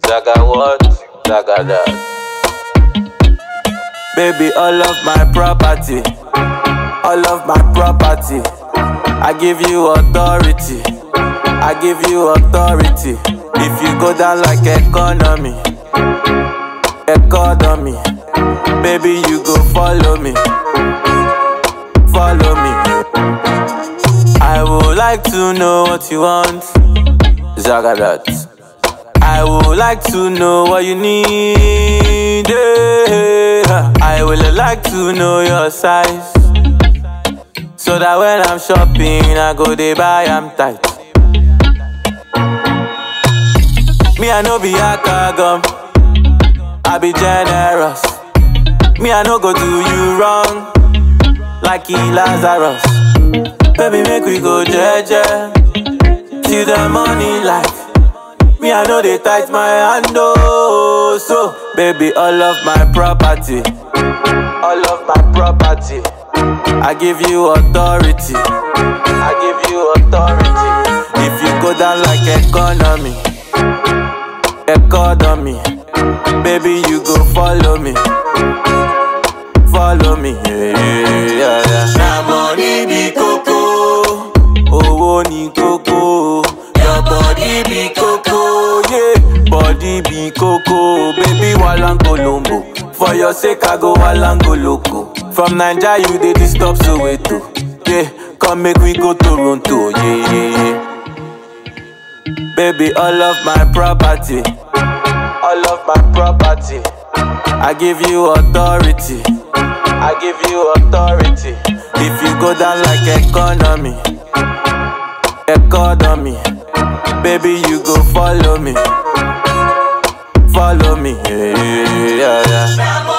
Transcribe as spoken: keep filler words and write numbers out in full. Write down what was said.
Zaga what? Zaga that. Baby, all of my property, all of my property. I give you authority, I give you authority. If you go down like economy, economy, baby, you go follow me, follow me. I would like to know what you want, Zaga that. I would like to know what you need, yeah. I would like to know your size, so that when I'm shopping, I go dey buy am tight. Me, I no be akagum, I be generous. Me, I no go do you wrong, like he Lazarus. Baby, make we go jeje, till the morning light. Me, I know they tight my hand, oh. So, baby, all of my property, all of my property. I give you authority, I give you authority. If you go down like economy, economy, baby, you go follow me, follow me, yeah, yeah, yeah. Na money be coco, owo ni coco. Your body be coco, yeah, body be coco. Baby, walang colombo. For your sake, I go walang go loco. From Nigeria, you dey disturb Soweto. Yeah, come make we go Toronto, yeah, yeah, yeah. Baby, all of my property, all of my property. I give you authority, I give you authority. If you go down like economy, economy, baby, you go follow me, follow me, yeah, yeah, yeah.